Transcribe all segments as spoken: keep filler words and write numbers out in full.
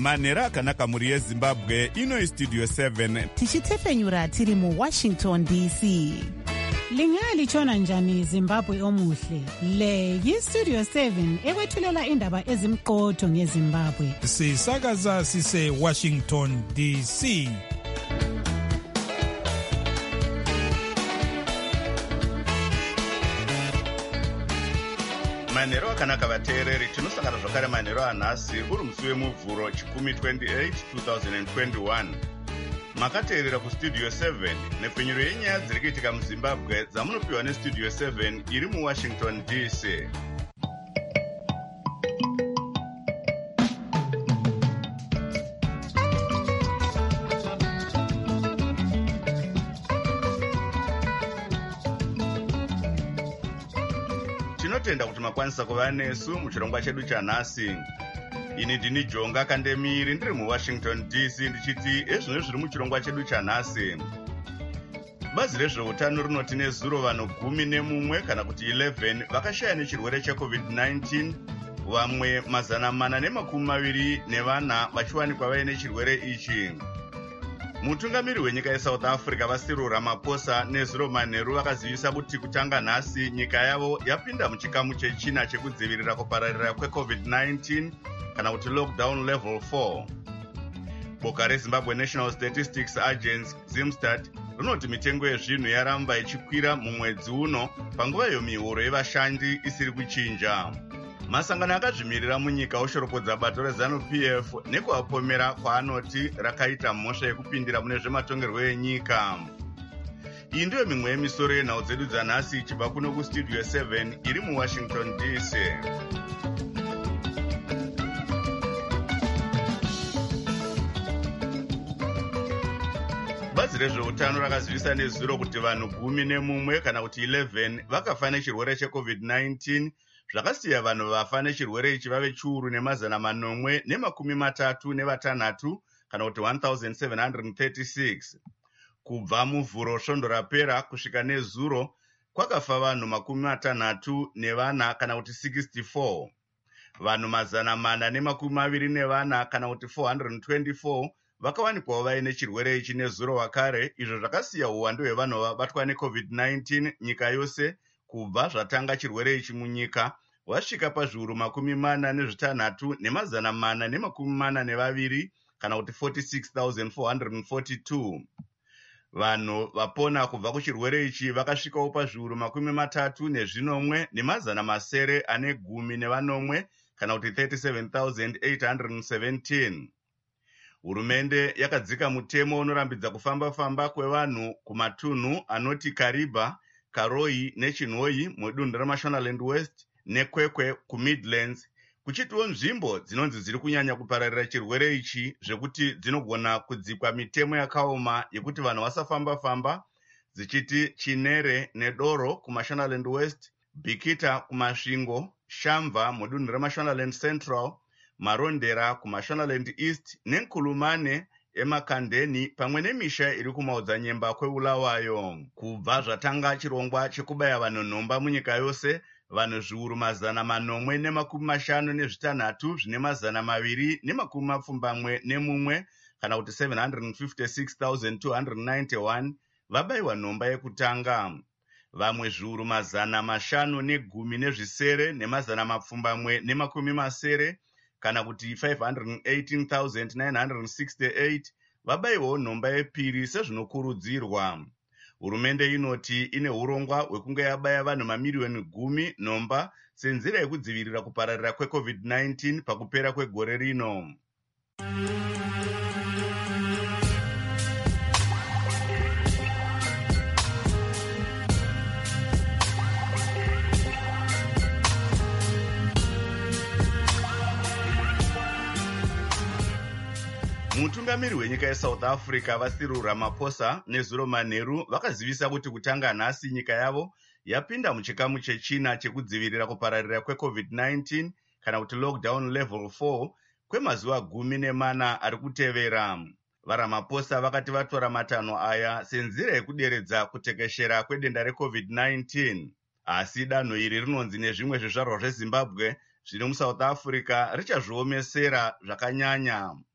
manhero akanaka mhuri yezimbabwe. Ino istudio seven tichitefenyura tiri muwashington D C. Lingalitshona njani Zimbabwe omuhle? Le yistudio seven ekwethulela indaba ezimqotho ngeZimbabwe. Sisakaza sise Washington D C. manhero akanaka vateereri, tinosangana zvakare manhero anhasi uri musi wemuvhuro chikumi twenty-eight twenty twenty-one. Makateerera kustudio seven nepfenyuro yenyaya dziri kuitika muzimbabwe dzamunopiwa nestudio seven iri muwashington D C. Tinotenda kuti makwanisa kuva nesu muchirongwa chedu chanhasi. Ini ndini Jonga Kandemiri ndiri muWashington D C ndichiti ezvino zviri muchirongwa chedu chanhasi. Bazi rezveutano rinoti nezuro vanhu gumi nemumwe kana kuti eleven vakashaya nechirwere checovid nineteen, vamwe mazana mana nemakumi maviri nevana vachiwanikwa vaine chirwere ichi. Mutungamiri wenyika yeSouth Africa Cyril Ramaphosa nezuro manheru vakazivisa kuti kutanga nhasi nyika yavo yapinda muchikamu chechina chekudzivirira kupararira kwecovid nineteen kana kuti lockdown level four. Boka reZimbabwe National Statistics Agency Zimstat rinoti mitengo yezvinhu yaramba ichikwira mumwedzi uno panguva iyo mihoro yevashandi isiri kuchinja. Masangano akazvimirira munyika oshoropodza bato reZanu-P F nekuvapomera kwaanoti rakaita mhosva yekupindira mune zvematongerwo enyika. Iyi ndiyo mimwe yemisoro yenhau dzedu dzanhasi ichibva kuno kustudio seven iri muWashington D C. Bazi rezveutano rakazivisa nezuro kuti vanhu gumi nemumwe kana kuti eleven vakafa nechirwere checovid nineteen, zvakasiya vanhu vafa nechirwere ichi vave chiuru nemazana manomwe nemakumi matatu nevatanhatu kana kuti one thousand seven hundred thirty-six. Kubva muvhuro svondo rapera kusvika nezuro kwakafa vanhu makumi matanhatu nevana kana kuti sixty-four. Vanhu mazana mana nemakumi maviri nevana kana kuti four hundred twenty-four vakawanikwawo vaine chirwere ichi nezuro wakare, izvo zvakasiya uwandu hwevanhu vabatwa necovid nineteen nyika yose kubva zvatanga chirwere ichi munyika wasvika pazviuru makumi mana nezvitanhatu nemazana mana nemakumi mana nevaviri kana kuti forty-six thousand four hundred forty-two. Vanhu vapona kubva kuchirwere ichi vakasvikawo pazviuru makumi matatu nezvinomwe nemazana masere ane gumi nevanomwe kana kuti thirty-seven thousand eight hundred seventeen. Hurumende yakadzika mutemo unorambidza kufamba-famba kwevanhu kumatunhu anoti Kariba, Karoi nechinhoi mudunhu reMashonaland West nekwekwe kuMidlands, kuchitiwo nzvimbo dzinonzi dziri kunyanya kupararira chirwere ichi zvekuti dzinogona kudzikwa mitemo yakaoma yekuti vanhu vasafamba-famba, dzichiti Chinere neDoro kuMashonaland West, Bikita kumasvingo, Shamva mudunhu reMashonaland Central, Marondera kuMashonaland East neNkulumane emakandeni pamwe nemisha iri kumaodzanyemba kweulawayo. Kubva zvatanga chirongwa chekubaya vanhu nhomba munyika yose, vanhu zviuru mazana manomwe nemakumi mashanu nezvitanhatu zvine mazana maviri nemakumi mapfumbamwe nemumwe kana kuti seven hundred fifty-six thousand two hundred ninety-one vabayiwa nhomba yekutanga. Vamwe zviuru mazana mashanu negumi nezvisere nemazana mapfumbamwe nemakumi masere kana kuti five hundred eighteen thousand nine hundred sixty-eight vabayiwawo nhomba yepiri sezvinokurudzirwa. Hurumende inoti ine urongwa hwekunge yabaya vanhu mamiriyoni gumi nhomba senzira yekudzivirira kupararira kwecovid nineteen pakupera kwegore rino. Mutungamiri wenyika yeSouth Africa Cyril Ramaphosa nezuro manheru vakazivisa kuti kutanga nhasi nyika yavo yapinda muchikamu chechina chekudzivirira kupararira kwecovid nineteen kana kuti lockdown level four kwemazuva gumi nemana ari kutevera. VaRamaphosa vakati vatora matanho aya senzira yekuderedza kutekeshera kwedenda recovid nineteen. Asi danho iri rinonzi nezvimwe zvizvarwa zveZimbabwe zviri muSouth Africa richazviomesera zvakanyanya.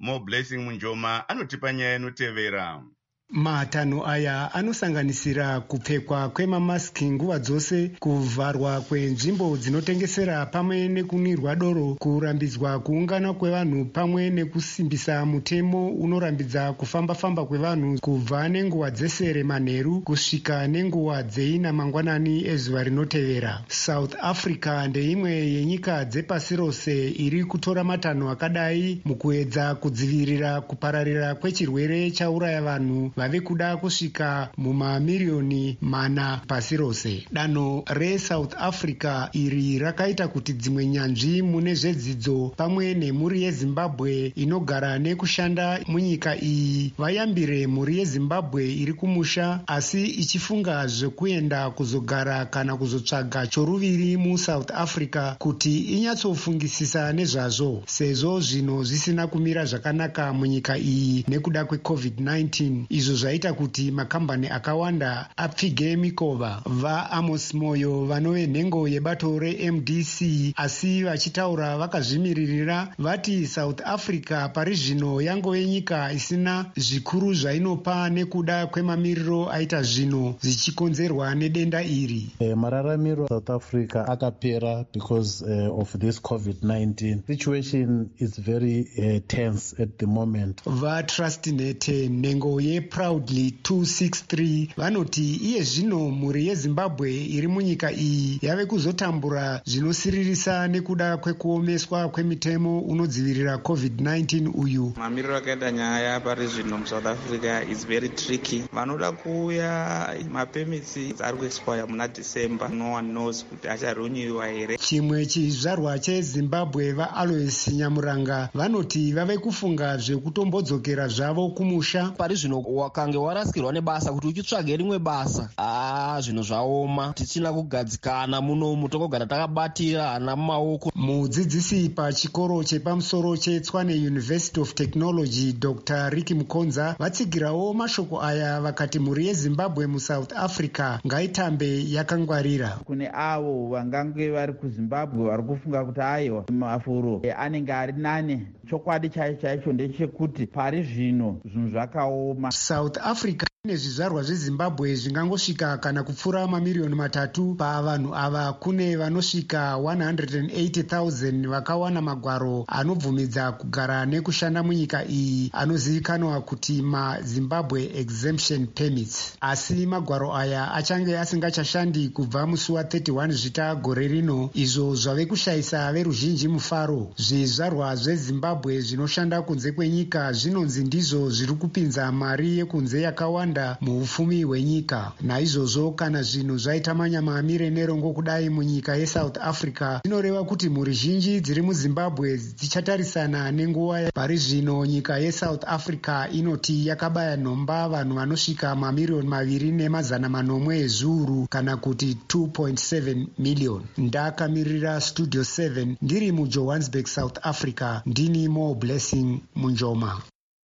Mo Blessing Munjoma anotipa nyaya inotevera. Matanho aya anosanganisira kupfekwa kwemamaski nguva dzose, kuvharwa kwenzvimbo dzinotengesera pamwe nekunwirwa doro, kurambidzwa kuungana kwevanhu pamwe nekusimbisa mutemo unorambidza kufamba-famba kwevanhu kubva nenguva dzesere manheru kusvika nenguva dzeina mangwanani ezuva rinotevera. South Africa ndeimwe yenyika dzepasi rose iri kutora matanho akadai mukuedza kudzivirira kupararira kwechirwere chauraya vanhu vave kuda kusvika mumamiriyoni mana pasi rose. Danho reSouth Africa iri rakaita kuti dzimwe nyanzvi mune zvedzidzo pamwe nemhuri yeZimbabwe inogara nekushanda munyika iyi vayambire mhuri yeZimbabwe iri kumusha asi ichifunga zvekuenda kuzogara kana kuzotsvaga choruviri muSouth Africa kuti inyatsofungisisa nezvazvo, sezvo zvino zvisina kumira zvakanaka munyika iyi nekuda kwecovid nineteen, izvo zvaita kuti makambani akawanda apfige mikova. VaAmos Moyo vanove nhengo yebato reM D C asi vachitaura vakazvimiririra vati South Africa pari zvino yangove nyika isina zvikuru zvainopa nekuda kwemamiriro aita zvino zvichikonzerwa nedenda iri. Uh, mararamiro South Africa akapera because uh, of this COVID nineteen. Situation is very uh, tense at the moment. VaTrustnet nhengo yeProudly two sixty-three vanoti iye zvino mhuri yeZimbabwe iri munyika iyi yave kuzotambura zvinosiririsa nekuda kwekuomeswa kwemitemo unodzivirira COVID nineteen uyu. Mamiriro akaita nyaya pari zvino muSouth Africa is very tricky. Vanoda kuuya mapemits ari kuexpire muna December. No one knows kuti acharoniwa here. Chimwe chizvarwa cheZimbabwe vaAlois Nyamuranga vanoti vave kufunga zvekutombodzokera zvavo kumusha. Pari zvino wakange warasikirwa nebasa kuti uchitsvage rimwe basa, ah zvino zvaoma, tichina kugadzikana munomu tokogara takabatira hana mumaoko. Mudzidzisi pachikoro chepamusoro cheTshwane University of Technology Doctor Ricky Mukonza vatsigirawo mashoko aya vakati mhuri yeZimbabwe muSouth Africa ngaitambe yakangwarira. Kune avo vangange vari kuZimbabwe vari kufunga kuti aiwa mafuro e, anenge ari nane, chokwadi chaicho chaicho ndechekuti pari zvino zvinhu zvakaoma. South Africa ine zvizvarwa zveZimbabwe zvingangosvika kana kupfuura mamiriyoni matatu. Pavanhu ava kune vanosvika one hundred eighty thousand vakawana magwaro anobvumidza kugara nekushanda munyika iyi anozivikanwa kuti maZimbabwe exemption permits, asi magwaro aya achange asingachashandi kubva musi wa thirty-one zvita gore rino, izvo zvave kushayisa veruzhinji mufaro. Zvizvarwa zveZimbabwe zvinoshanda kunze kwenyika zvinonzi ndizvo zviri kupinza mari yekunze yakawanda muupfumi hwenyika. Naizvozvo kana zvinhu zvaita manyama amire nerongo kudai munyika yeSouth Africa, zvinoreva kuti mhuri zhinji dziri muZimbabwe dzichatarisana nenguva. Pari zvino nyika yeSouth Africa inoti yakabaya nhomba vanhu vanosvika mamiriyoni maviri nemazana manomwe ezviuru kana kuti two point seven million. Ndakamirira Studio seven ndiri muJohannesburg, South Africa. Ndini Mo Blessing Munjoma.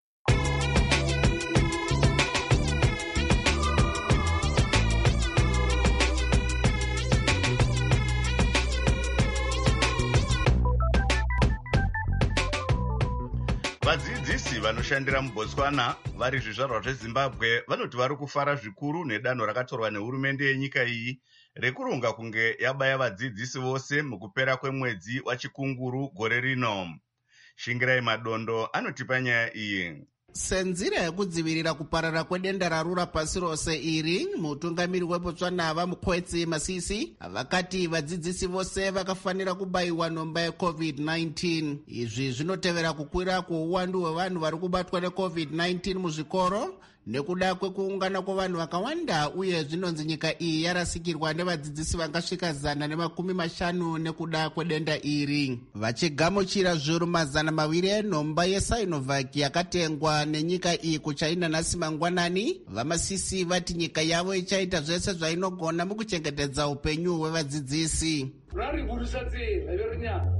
Vadzidzisi vanoshandira muBotswana vari zvizvarwa zveZimbabwe vanoti vari kufara zvikuru nedanho rakatorwa nehurumende yenyika iyi rekurunga kunge yabaya vadzidzisi vose mukupera kwemwedzi wachikunguru gore rino. Shingirai Madondo anotipa nyaya iyi. Senzira yekudzivirira kuparara kwedenda rarura pasi rose iri, mutungamiri weBotswana vaMukwetsi Masisi vakati vadzidzisi vose vakafanira kubayiwa nhomba yecovid nineteen. Izvi zvinotevera kukwira kweuwandu hwevanhu vari kubatwa necovid nineteen muzvikoro nekuda kwekuungana kwavanhu vakawanda, uye zvinonzi nyika iyi yarasikirwa nevadzidzisi vangasvika zana nemakumi mashanu nekuda kwedenda iri. Vachigamuchira zviuru mazana maviri enhomba yeSinovac yakatengwa nenyika iyi kuChina nhasi mangwanani, vaMasisi vati nyika yavo ichaita zvese zvainogona mukuchengetedza upenyu hwevadzidzisi.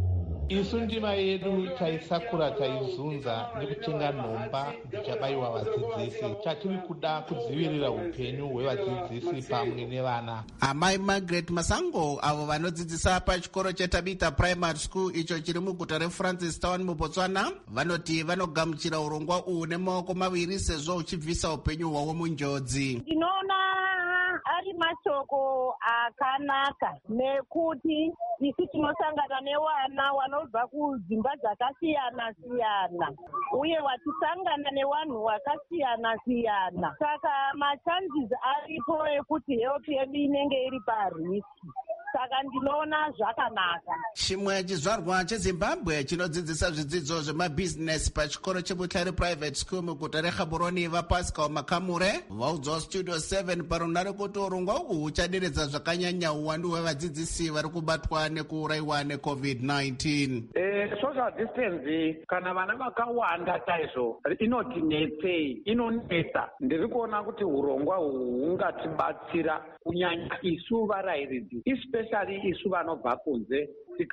isu ndima yedu taisakura taizunza nekutenga nhomba dzichabayiwa vadzidzisi. Chatiri kuda kudzivirira upenyu hwevadzidzisi pamwe nevana. Amai Margaret Masango avo vanodzidzisa pachikoro cheTabita Primary School icho chiri muguta reFrancis Town muBotswana vanoti vanogamuchira urongwa uhu nemaoko maviri sezvo uchibvisa upenyu hwavo munjodzi. Ndinoona ari mashoko akanaka nekuti isi tinosangana nevana vanobva kudzimba dzakasiyana siyana uye vachisangana nevanhu vakasiyana siyana, saka machances aripo ekuti health yedu inenge iri pariski. Saka ndinoona zvakanaka. Chimwe chizvarwa cheZimbabwe chinodzidzisa zvidzidzo zvemabhizinesi pachikoro cheButare Private School muguta reGaborone vaPascal Makamure vaudzawo Studio seven parunhare kuti urongwa uhu huchaderedza zvakanyanya uwandu hwevadzidzisi vari kubatwa nekuurayiwa necovid nineteen. Eh, social distance kana vana vakawanda chaizvo inotinetsei, inonetsa. Ndiri kuona kuti urongwa uhu hungatibatsira kunyanya isu varayiridzi, especially isu vanobva kunze,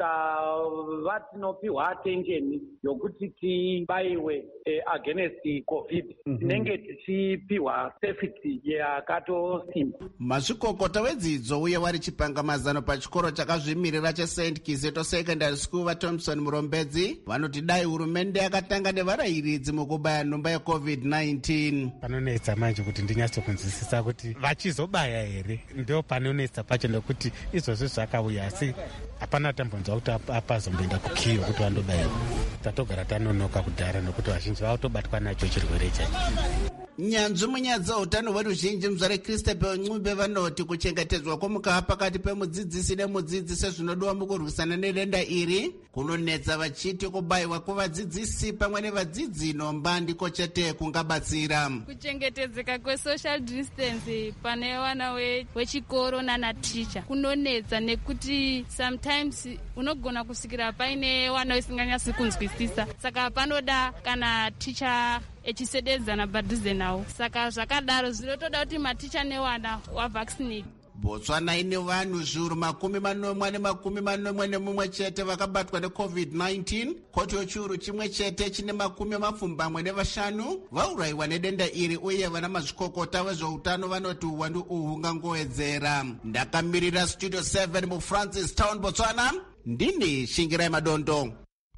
tikava tinopiwa attention yokuti tibayiwe eh, against covid tinenge tichipiwa safety yakatosimba. Mazvikokota wedzidzo uye vari chipangamazano pachikoro chakazvimirira cheSaint Kizeto Secondary School vaThompson Murombedzi vanoti dai hurumende yakatanga nevarayiridzi mukubaya nhomba yecovid nineteen. Panonetsa manje kuti ndinyatsokunzwisisa kuti vachizobaya here, ndio panonetsa pacho nekuti izvozvo zvakauya asi hapana tambonzwa kuti apazomboenda kukiyo kuti vandobayiwa. Tatogara tanonoka kudhara nekuti vazhinji vatobatwa nacho chirwere chacho. Nyanzvi munyaya dzeutano hweruzhinji muzvare Christabel Ncube vanoti kuchengetedzwa kwomukava pakati pemudzidzisi nemudzidzisi zvinodiwa mukurwisana nedenda iri kunonetsa, vachiti kubayiwa kwevadzidzisi pamwe nevadzidzi nhomba ndiko chete kungabatsira. Kuchengetedzeka kwesocial distance pane vana wechikoro nanaticha kunonetsa nekuti sometimes unogona kusvikira paine vana usinganyasi kunzwisisa, saka panoda kana ticha echisededzana padhuze nawo. Saka zvakadaro zvinotoda kuti maticha nevana wavaccinate. Botswana ine vanhu zviuru makumi manomwe nemakumi manomwe nemumwe chete vakabatwa necovid nineteen, kotiwo chiuru chimwe chete chine makumi mapfumbamwe nevashanu vaurayiwa nedenda iri uye vana mazvikokota vezveutano vanoti uwandu uhu hungangowedzera. Ndakamirira Studio seven muFrancis Town Botswana, ndini Shingirai Madondo.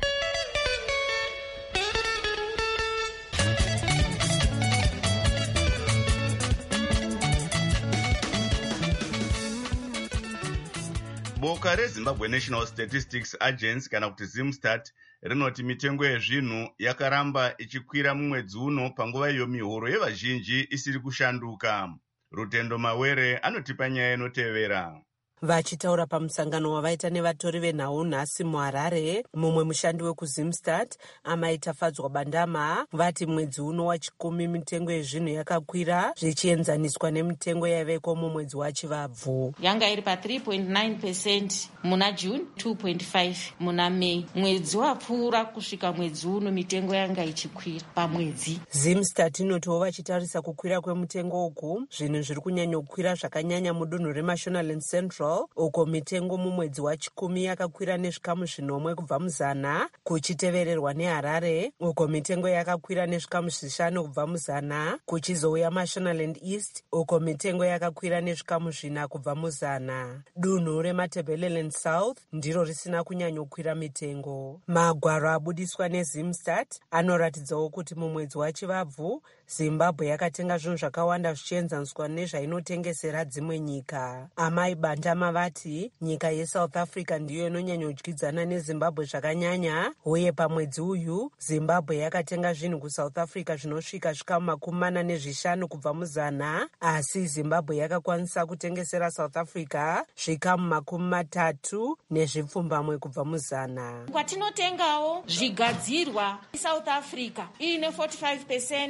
Boka reZimbabwe National Statistics Agency kana kuti Zimstat rinoti mitengo yezvinhu yakaramba ichikwira mumwedzi uno panguva iyo mihoro yevazhinji isiri kushanduka. Rutendo Mawere anotipa nyaya inotevera. Vachitaura pamusangano wavaita nevatori venhau nhasi muHarare, mumwe mushandi wekuZimstat amaita Fadzwa Bandama vati mwedzi uno wachikumi mitengo yezvinhu yakakwira zvichienzaniswa nemitengo yaiveko mumwedzi waChivabvu. Yanga iri pa three point nine percent muna June, two point five muna May. Mwedzi wapfuura kusvika mwedzi uno mitengo yanga ichikwira pamwedzi. Zimstat inotiwo vachitarisa kukwira kwemitengo uku zvinhu zviri kunyanya kukwira zvakanyanya mudunhu reMashonaland Central uko mitengo mumwedzi wachikumi yakakwira nezvikamu zvinomwe kubva muzana, kuchitevererwa neHarare uko mitengo yakakwira nezvikamu zvishanu kubva muzana, kuchizouya Mashonaland East uko mitengo yakakwira nezvikamu zvina kubva muzana. Dunhu reMatabeleland South ndiro risina kunyanya kukwira mitengo. Magwaro abudiswa neZimstat anoratidzawo kuti mumwedzi waChivabvu Zimbabwe yakatenga zvinhu zvakawanda zvichienzaniswa nezvainotengesera dzimwe nyika. Amai Bandama vati nyika yeSouth Africa ndiyo inonyanya kudyidzana neZimbabwe zvakanyanya uye pamwedzi uyu Zimbabwe yakatenga zvinhu kuSouth Africa zvinosvika zvikamu makumi mana nezvishanu kubva muzana, asi Zimbabwe yakakwanisa kutengesera South Africa zvikamu makumi matatu nezvipfumbamwe kubva muzana. Kwatinotengawo zvigadzirwa South Africa ine forty-five percent,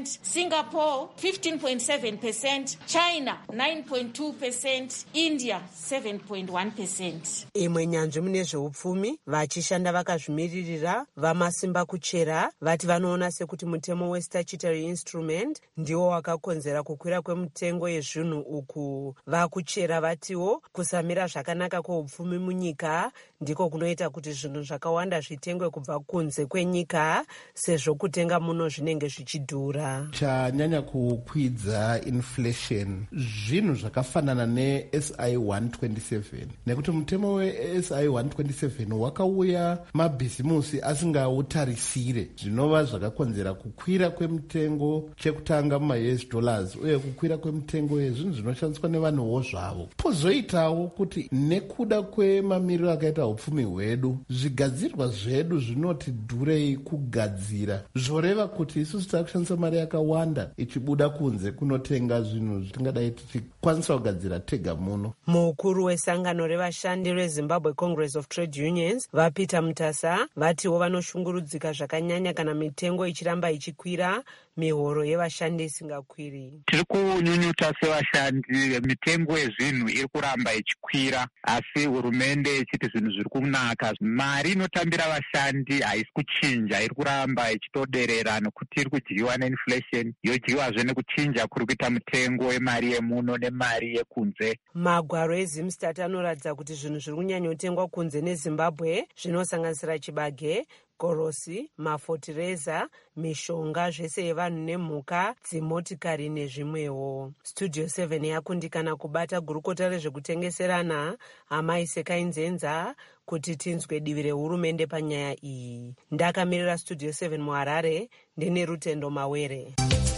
Singapore fifteen point seven percent, China nine point two percent, India seven point one percent. Imwe nyanzvi mune zveupfumi vachishanda vakazvimiririra vamasimba kuchera vati vanoona sekuti mutemo westatutory instrument ndiwo wakakonzera kukwira kwemutengo yezvinhu uku. Vakuchera vatiwo kusamira zvakanaka kweupfumi munyika ndiko kunoita kuti zvinhu zvakawanda zvitengwe kubva kunze kwenyika sezvo kutenga muno zvinenge zvichidhura. Chanyanya kukwidza inflation zvinhu zvakafanana ne-S I one twenty-seven nekuti mutemo we-S I one twenty-seven wakauya mabhizimusi asingautarisire zvinova zvakakonzera kukwira kwemutengo chekutanga muma-U S dollars uye kukwira kwemutengo yezvinhu zvinoshandiswa nevanhuwo zvavo. Pozoitawo kuti nekuda kwemamiriro akaita upfumi hwedu zvigadzirwa zvedu zvinoti dhurei kugadzira zvoreva kuti isusu takushandisa mari yakawanda ichibuda kunze kunotenga zvinhu zvatingadai tichikwanisa kugadzira tega muno. Mukuru wesangano revashandi reZimbabwe Congress of Trade Unions vaPeter Mutasa vatiwo vanoshungurudzika zvakanyanya kana mitengo ichiramba ichikwira mihoro yevashandi isingakwiri. Tiri kunyunyuta sevashandi, mitengo yezvinhu iri kuramba ichikwira asi hurumende ichiti zvinhu zviri kunaka. Mari inotambira vashandi haisi kuchinja, iri kuramba ichitoderera nokuti iri kudyiwa neinflation, yodyiwazve nekuchinja kuri kuita mutengo wemari yemuno nemari yekunze. Magwaro eZimstat anoratidza kuti zvinhu zviri kunyanyotengwa kunze neZimbabwe zvinosanganisira chibage, gorosi, mafotireza, mishonga zvese yevanhu nemhuka, dzimotikari nezvimwewo. Studio seven yakundikana kubata gurukota rezvekutengeserana Amai Sekainzenza kuti tinzwe divi rehurumende panyaya iyi. Ndakamirira Studio seven muHarare ndine Rutendo Mawere.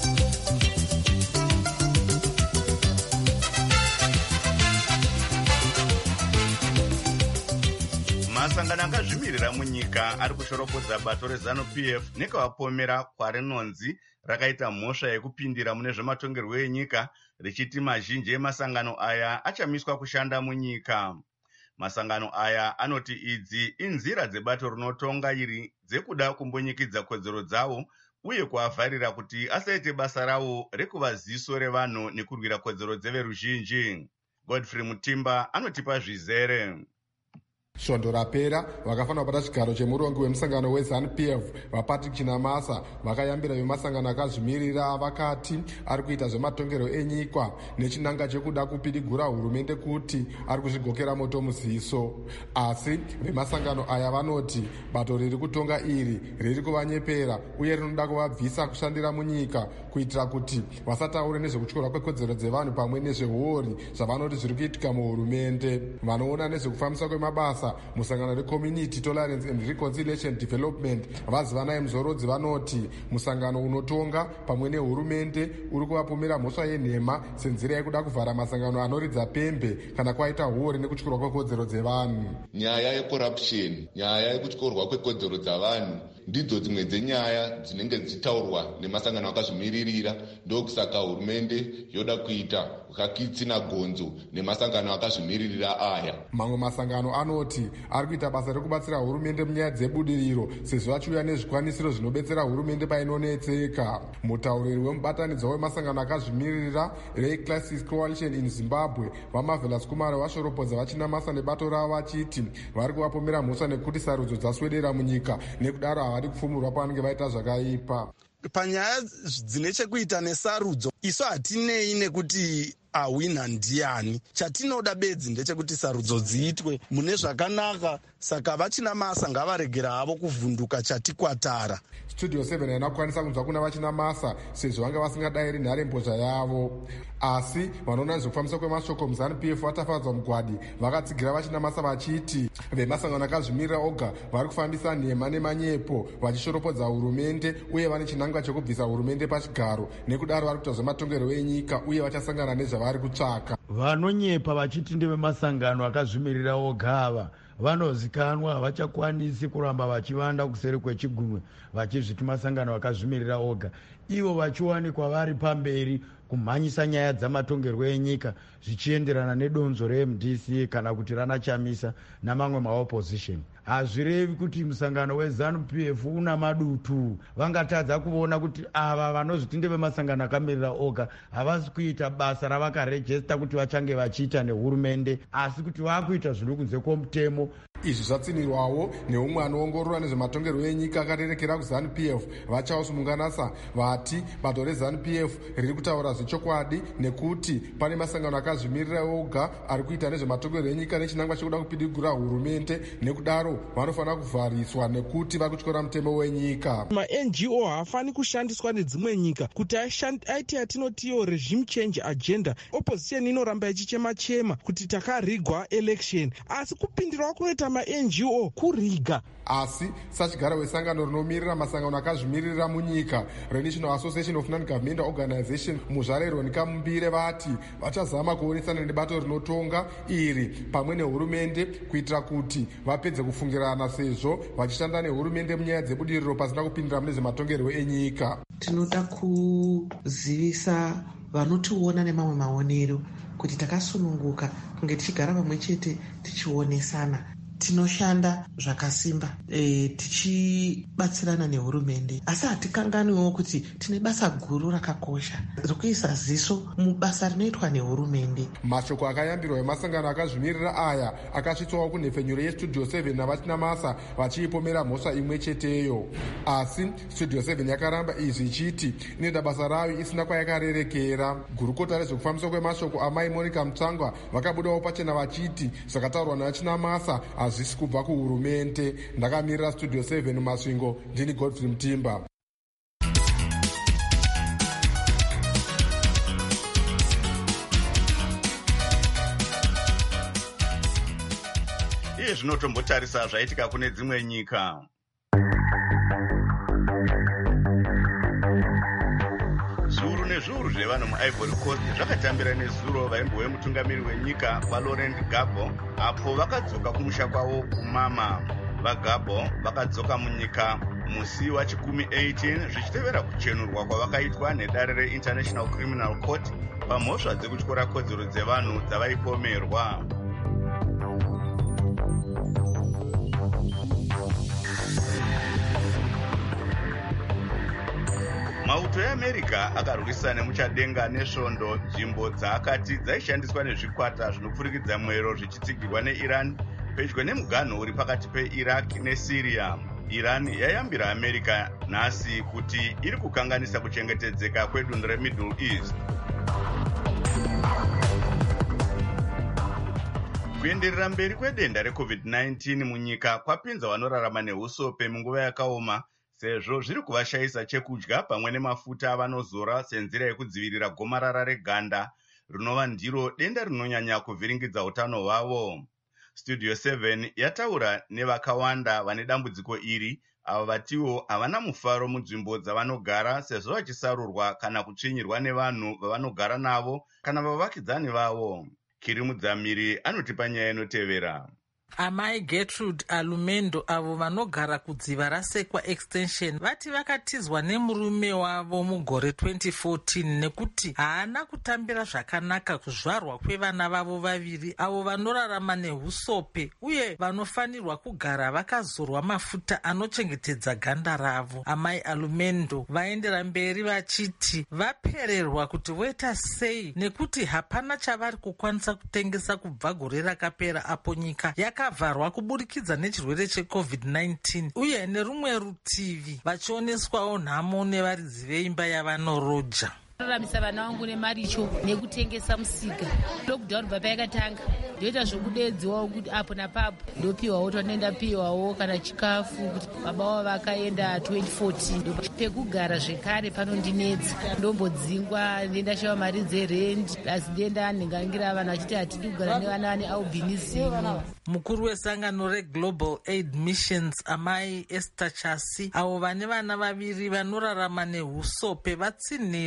Masangano akazvimirira munyika ari kushoropodza bato reZANU-P F nekavapomera kwarinonzi rakaita mhosva yekupindira mune zvematongerwo enyika richiti mazhinji emasangano aya achamiswa kushanda munyika. Masangano aya anoti idzi inzira dzebato rinotonga iri dzekuda kumbonyikidza kodzero dzavo uye kuavharira kuti asaite basa ravo rekuva ziso revanhu nekurwira kodzero dzeveruzhinji. Godfrey Mutimba anotipa zvizere. Svondo rapera vakafanira kubata chigaro chemurongo wemusangano weZANU-P F vaPatrick Chinamasa vakayambira vemasangano akazvimirira vakati ari kuita zvematongero enyika nechinanga chekuda kupidigura hurumende kuti ari kuzvigokera moto muziso. Asi vemasangano aya vanoti bato riri kutonga iri riri kuvanyepera uye rinoda kuvabvisa kushandira munyika kuitira kuti vasataure nezvekutyorwa kwekodzero dzevanhu pamwe nezvehori zvavanoti zviri kuitika muhurumende. Vanoona nezvekufambisa kwemabasa musangano recommunity tolerance and reconciliation development vazivanai muzorodzi vanoti musangano unotonga pamwe nehurumende uri kuvapomera mhosva yenhema senzira yekuda kuvhara masangano anoridza pembe kana kwaita hori nekutyorwa kwekodzero dzevanhu. Nyaya yecorruption, nyaya yekutyorwa kwekodzero dzavanhu ndidzo dzimwe dzenyaya dzinenge dzichitaurwa nemasangano akazvimiririra. Ndokusaka hurumende yoda kuita kakitsina gonzo nemasangano akazvimiririra aya. Mamwe masangano anoti ari kuita basa rekubatsira hurumende munyaya dzebudiriro sezvo achiuya nezvikwanisiro zvinobetsera hurumende painonetseka. Mutauriri wemubatanidzwa wemasangano akazvimiririra Ray-Classes Coalition in Zimbabwe vaMarvelous Kumara vashoropodza vachinamasa nebato ravo vachiti vari kuvapomera mhosva nekuti sarudzo dzaswedera munyika nekudaro havadi kupfumurwa pavanenge vaita zvakaipa. Panyaya dzine chekuita nesarudzo isu hatinei nekuti awina ndiani. Chatinoda bedzi ndechekuti sarudzo dziitwe mune zvakanaka, saka vachinamasa ngavaregera havo kuvhunduka chatikwatara. Studio seven haina kukwanisa kunzwa kuna vachinamasa sezvo vanga vasingadayiri nhare mbozha yavo. Asi vanoona nezvekufambisa kwemashoko muZANU-P F vatafadzwa mugwadi vakatsigira vachinamasa vachiti vemasangano akazvimirira oga vari kufambisa nhema nemanyepo vachishoropodza hurumende uye vane chinangwa chekubvisa hurumende pachigaro nekudaro vari kuita zvematongerwo enyika uye vachasangana nezvavari kutsvaka. Vanonyepa vachiti ndevemasangano akazvimirira oga ava vanozikanwa havachakwanisi kuramba vachivanda kuseri kwechigumwe vachizviti masangano akazvimirira oga, ivo vachiwanikwa vari pamberi kumhanyisa nyaya dzamatongerwo enyika zvichienderana nedonzo reM D C kana kuti rana Chamisa namamwe maopposition. hazvirevi kuti musangano weZANU-P F una madutu. Vangatadza kuona kuti ava vanozviti ndevemasangano akamirira oga havasi kuita basa ravakarejesta kuti vachange vachiita nehurumende, asi kuti vakuita zviri kunze kwomutemo. Izvi zvatsinirwawo neumwe anoongorora nezvematongerwo enyika akarerekera kuZANU-P F vaCharles Munganasa, vati bato reZANU-P F riri kutaura zvechokwadi nekuti pane masangano akazvimirira oga ari kuita nezvematongerwo enyika nechinangwa chekuda kupidigura hurumende, nekudaro vanofanira kuvhariswa nekuti vari kutyora mutemo wenyika. Ma-N G O haafani kushandiswa nedzimwe nyika kuti aiti atinotiyo regime change agenda. Opposition inoramba ichichema-chema kuti takarigwa election, asi kupindirwa kunoita ma-N G O kuriga. Asi sachigara wesangano rinomirira masangano akazvimirira munyika reNational Association of Non-Governmental Organization muzvare Ronika Mumbire vati vachazama kuonesana nebato rinotonga iri pamwe nehurumende kuitira kuti vapedze kufungirana, sezvo vachishanda nehurumende munyaya dzebudiriro pasina kupindira mune zvematongerwo enyika. Tinoda kuzivisa vanotiona nemamwe maonero kuti takasununguka kunge tichigara pamwe chete tichionesana. Tinoshanda zvakasimba e, tichibatsirana nehurumende, asi hatikanganiwo kuti tine basa guru rakakosha rekuisa ziso mubasa rinoitwa nehurumende. Mashoko akayambirwa emasangano akazvimirira aya akasvitswawo kunhepfenyuro yestudio seven navachina masa vachiipomera mhosva imwe cheteyo, asi studio seven yakaramba izvi ichiti inoita basa rayo isina kwayakarerekera. Gurukota rezvekufambiswa kwemashoko amai Monica Mutsvangwa vakabudawo pachena vachiti zvakataurwa navachina masa hazvisi kubva kuhurumende. Ndakamirira studio seven Masvingo, ndini Godfrey Mutimba. Iye zvinotombotarisa zvaitika kune dzimwe nyika. Zviuru nezviuru zvevanhu muIvory Coast zvakatambira nezuro vaimbo wemutungamiri wenyika vaLaurent Gbagbo apo vakadzoka kumusha kwavo kumama. VaGbagbo vakadzoka munyika musi wachikumi eighteen zvichitevera kuchenurwa kwavakaitwa nedare reInternational Criminal Court pamhosva dzekutyora kodzero dzevanhu dzavaipomerwa. Mauto eAmerica akarwisa nemuchadenga nesvondo nzvimbo dzaakati dzaishandiswa nezvikwata zvinopfurikidza mwero zvichitsigirwa neIran pedyo nemuganho uri pakati peIraq neSyria. Iran yayambira America nhasi kuti iri kukanganisa kuchengetedzeka kwedunhu reMiddle East. Kuenderera mberi kwedenda reCovid nineteen munyika kwapinza vanorarama neusope munguva yakaoma, sezvo zviri kuvashayisa chekudya pamwe nemafuta avanozora senzira yekudzivirira gomarara reganda rinova ndiro denda rinonyanya kuvhiringidza utano hwavo. Studio seven yataura nevakawanda vane dambudziko iri, ava vatiwo havana mufaro munzvimbo dzavanogara sezvo vachisarurwa kana kutsvinyirwa nevanhu vavanogara navo kana vavakidzani vavo. Kiri Mudzamiri anotipa nyaya inotevera. Amai Gertrude Alumendo avo vanogara kudziva raSekwa Extension vati vakatizwa nemurume wavo mugore twenty fourteen nekuti haana kutambira zvakanaka kuzvarwa kwevana vavo vaviri avo vanorarama nehusope uye vanofanirwa kugara vakazorwa mafuta anochengetedza ganda ravo. Amai Alumendo vaendera mberi vachiti vapererwa kuti voita sei nekuti hapana chavari kukwanisa kutengesa kubva gore rakapera apo nyika yaka vakavharwa kuburikidza nechirwere cheCovid nineteen uye nerumwe rutivi vachioneswawo nhamo nevaridzi veimba yavanoroja. raramisa vana vangu nemaricho nekutengesa musika. Lockdown baba yakatanga ndoita zvokudedziwawo kuti apo napapo ndopiwawo tanoenda piwawo kana chikafu kuti baba wavo vakaenda twenty fourteen pekugara zvekare panondinetsa ndombodzingwa ndendashava mari dzerendi asi denda ndingangira vanhu vachiti hatidi kugara nevana vane albinism. Mukuru wesangano reGlobal Aid Missions amai Esther Chasi avo vane vana vaviri vanorarama nehusope vatsinhira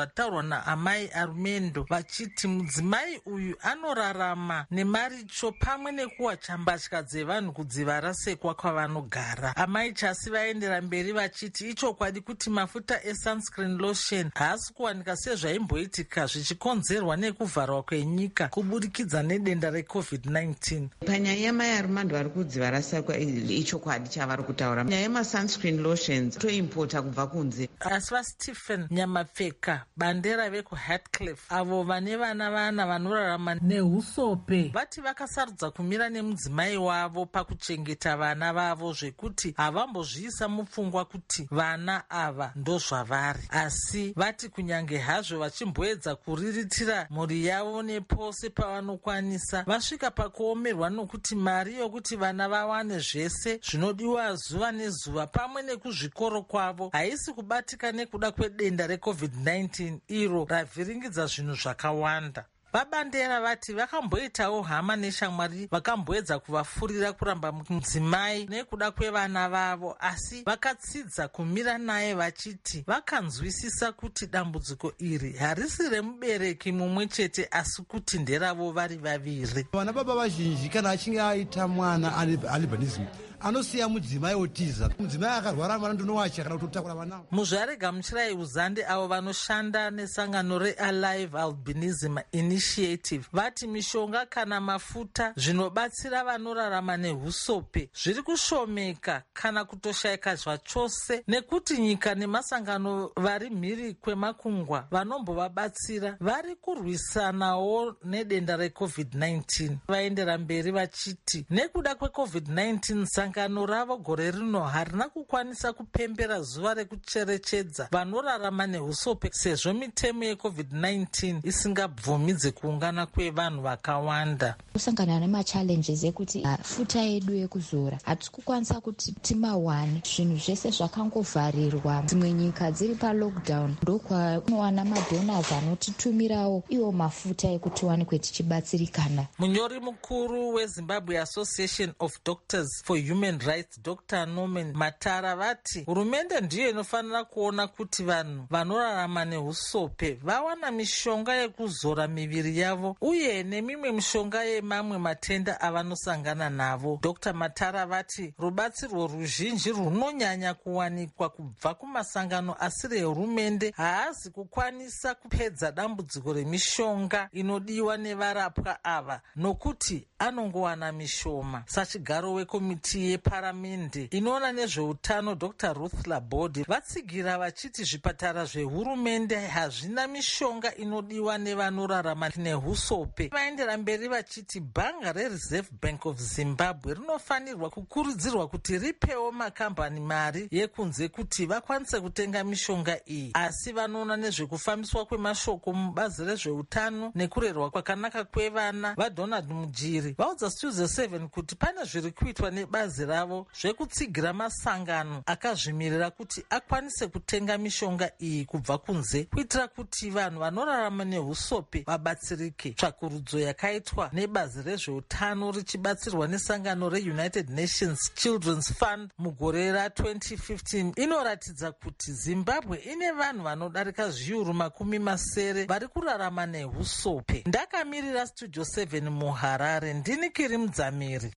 zvataurwa naamai Armendo vachiti mudzimai uyu anorarama nemaricho pamwe nekuwacha mbatya dzevanhu kudziva rasekwa kwavanogara. Amai Chasi vaendera mberi vachiti ichokwadi kuti mafuta esunscreen lotion haasi kuwanika sezvaimboitika zvichikonzerwa nekuvharwa kwenyika kuburikidza nedenda recovid nineteen. Panyaya yamai Armando vari kudziva rasekwa ichokwadi chavari kutaura. Nyaya yemasunscreen lotions toimpota kubva kunze. Asi vaStephen Nyamapfeka bandera vekuHatcliffe avo vane vana vana vanorarama nehusope vati vakasarudza kumira nemudzimai wavo pakuchengeta vana vavo zvekuti havambozviisa mupfungwa kuti vana ava ndozvavari, asi vati kunyange hazvo vachimboedza kuriritira mhuri yavo nepose pavanokwanisa vasvika pakuomerwa nokuti mari yokuti vana vawane zvese zvinodiwa zuva nezuva pamwe nekuzvikoro kwavo haisi kubatika nekuda kwedenda recovid nineteen iro ravhiringidza zvinhu zvakawanda. Vabandera vati vakamboitawo hama neshamwari vakamboedza kuvafurira kuramba mudzimai nekuda kwevana vavo, asi vakatsidza kumira naye vachiti vakanzwisisa kuti dambudziko iri harisi remubereki mumwe chete asi kuti nderavo vari vaviri. Vana baba vazhinji kana achinge aita mwana albinism anosiya mudzimai otiza, mudzimai akarwara mwana ndonowacha kana kutotakura vana. Muzvaregamuchirai uzande avo vanoshanda nesangano reAlive Albinism Initiative vati mishonga kana mafuta zvinobatsira vanorarama nehusope zviri kushomeka kana kutoshayika zvachose nekuti nyika nemasangano vari mhiri kwemakungwa vanombovabatsira vari kurwisanawo nedenda recovid nineteen. Vaendera mberi vachiti nekuda kwecovid nineteen sangano ravo gore rino harina kukwanisa kupembera zuva rekucherechedza vanorarama nehusope sezvo mitemo yecovid nineteen isingabvumidze kuungana kwevanhu vakawanda. Kusangana nemachallenges ekuti futa yedu ekuzora hatisi kukwanisa kuti timawane, zvinhu zvese zvakangovharirwa, dzimwe nyika dziri palockdown, ndokwakunowana madonors anotitumirawo iwo mafuta ekuti wanikwe tichibatsirikana. Munyori mukuru weZimbabwe Association of Doctors for Human Rights Doctor Norman Matara vati hurumende ndiyo inofanira kuona kuti vanhu vanorarama nehusope vawana mishonga yekuzora miviri yavo uye nemimwe mishonga yemamwe matenda avanosangana navo. Doctor Matara vati rubatsiro ruzhinji runonyanya kuwanikwa kubva kumasangano asiri ehurumende haazi kukwanisa kupedza dambudziko remishonga inodiwa nevarapwa ava nokuti anongowana mishoma. Sachigaro wekomiti yeparamende inoona nezveutano Doctor Ruth Laborde vatsigira vachiti zvipatara zvehurumende hazvina mishonga inodiwa nevanorarama nehusope. Vaendera mberi vachiti bhanga reReserve Bank of Zimbabwe rinofanirwa kukurudzirwa kuti ripewo makambani mari yekunze kuti vakwanise kutenga mishonga iyi, asi vanoona nezvekufambiswa kwemashoko mubazi rezveutano nekurerwa kwakanaka kwevana vaDonald Mujiri vaudza Studio seven kuti pane zviri kuitwa nebazi ravo zvekutsigira masangano akazvimirira kuti akwanise kutenga mishonga iyi kubva kunze kuitira kuti vanhu vanorarama nehusope vabatsirike. Tsvakurudzo yakaitwa nebazi rezveutano richibatsirwa nesangano reUnited Nations Children's Fund mugore ratwenty fifteen inoratidza kuti Zimbabwe ine vanhu vanodarika zviuru makumi masere vari kurarama nehusope. Ndakamirira Studio seven muHarare, ndini Kiri Mudzamiri.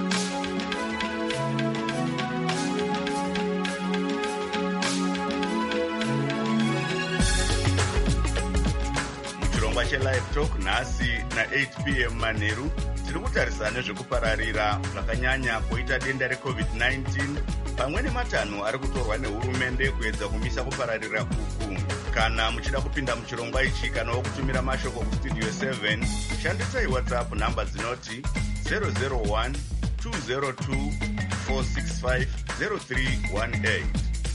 Muchirongwa cheLive Talk nhasi na-eight p m manheru tiri kutarisana nezvekupararira zvakanyanya kwoita denda recovid nineteen pamwe nematanho ari kutorwa nehurumende kuedza kumisa kupararira uku. Kana muchida kupinda muchirongwa ichi kana wokutumira mashoko kustudio seven shandisai WhatsApp nhamba dzinoti zero zero one two zero two four six five zero three one eight.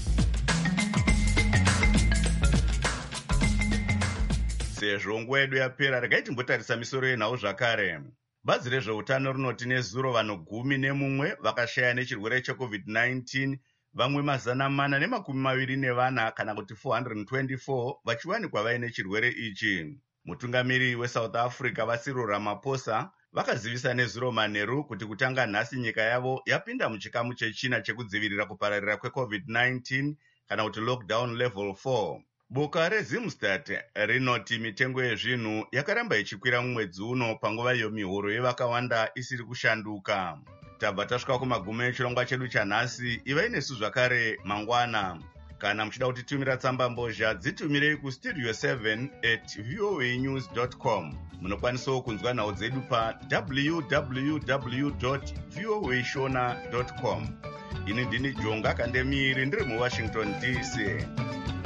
Sezvo nguva yedu yapera, regai timbotarisa misoro yenhau zvakare. Bazi rezveutano rinoti nezuro vanhu gumi nemumwe vakashaya nechirwere checovid nineteen, vamwe mazana mana nemakumi maviri nevana kana kuti four hundred twenty-four vachiwanikwa vaine chirwere ichi. Mutungamiri weSouth Africa vaCyril Ramaphosa vakazivisa nezuro manheru kuti kutanga nhasi nyika yavo yapinda muchikamu chechina chekudzivirira kupararira kwecovid nineteen kana kuti lockdown level four. boka rezimstat rinoti mitengo yezvinhu yakaramba ichikwira mumwedzi uno panguva iyo mihoro yevakawanda isiri kushanduka. Tabva tasvika kumagumo echirongwa chedu chanhasi. Ivai nesu zvakare mangwana. Kana muchida kutitumira tsamba mbozha dzitumirei kustudio seven at voa news dot com. Munokwanisawo kunzwa nhau dzedu pa w w w dot voa shona dot com. Ini ndini Jonga Kandemiri ndiri muWashington D C.